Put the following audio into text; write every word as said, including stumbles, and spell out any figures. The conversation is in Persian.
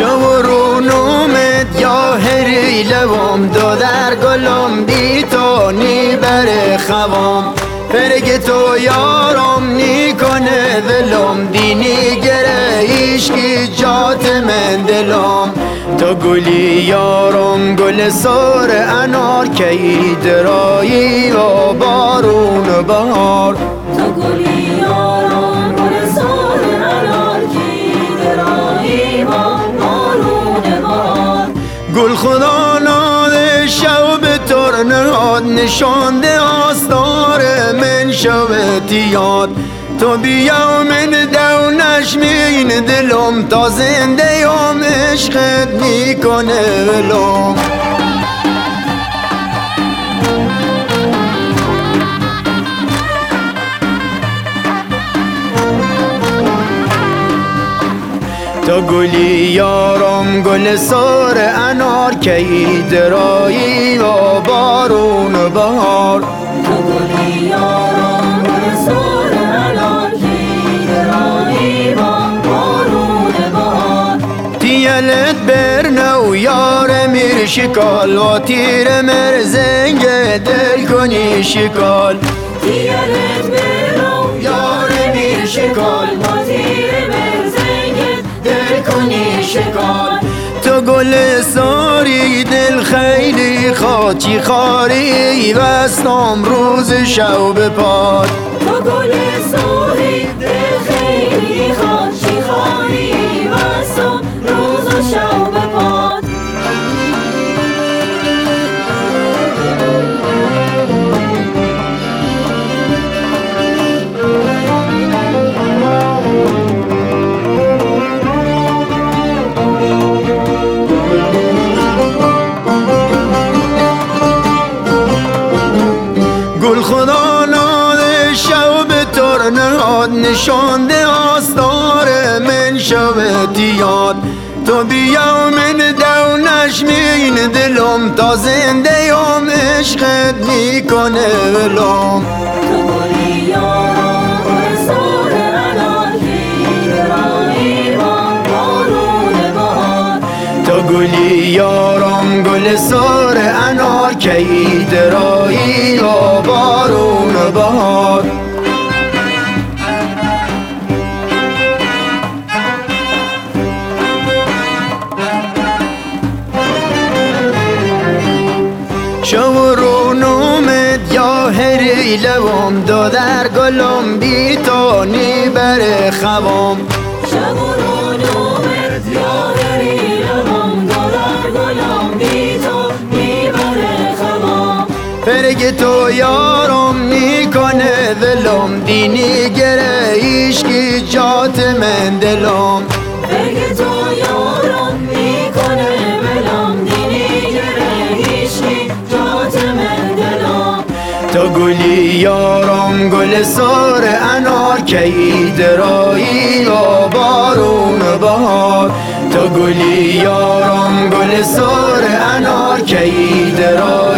شورونومت یا هری لوام دو در گلم بی تو نی بر خوام فرگ تو یارم نی کنه ولم دینی گره ایشکی جات من دلم تو گلی یارم گل سار انار کی درایی و بارون بهار تو گلی یارم گل سار انار کی درایی و بارون بهار گل خدا ناده شب تر نهاد نشانده آستار من شب تیاد تو بیا من دو نشمین دلم تا زنده یم عشقت میکنه ولم تو گلی یارم گل سار انار کی درایی و بارون بهار تو گلی یارم گل سار انار کی درایی و بارون بهار تیلت برنو یار میر شکال و تیر مرزنگ دل کنی شکال تیلت برنو یار میر شکال و تیر مرزنگ دل کنی شکال تو گل ساری دل خیلی خاطی خاری وستم روز شب پاد تو گل ساری دل خیلی خاطی خاری وستم روز شب پاد گل خدا ناده شب تر نهاد نشانده آستار من شب تیاد تو بیا من دو نشمین دلم تا زنده یم عشقت میکنه ولم تو گلی یارم گل سار انار کی درایی و بارون بهار تو گلی یارم گل سار انار کی درایی و بارون بهار شورونومت یا هری لوام دو در گلم بی تو نی بر خوام شورونومت یا هری لوام دو در گلم بی تو نی بر خوام فرگ تو یارم نی کنه ولم دینی گره ایشکی جات من دلم فرگ تو یارم نی کنه ولم دینی گره ایشکی جات من دلم تو گلی یارم گل سار انار کی درایی و بارون بهار تو گلی یارم گل سار انار کی درایی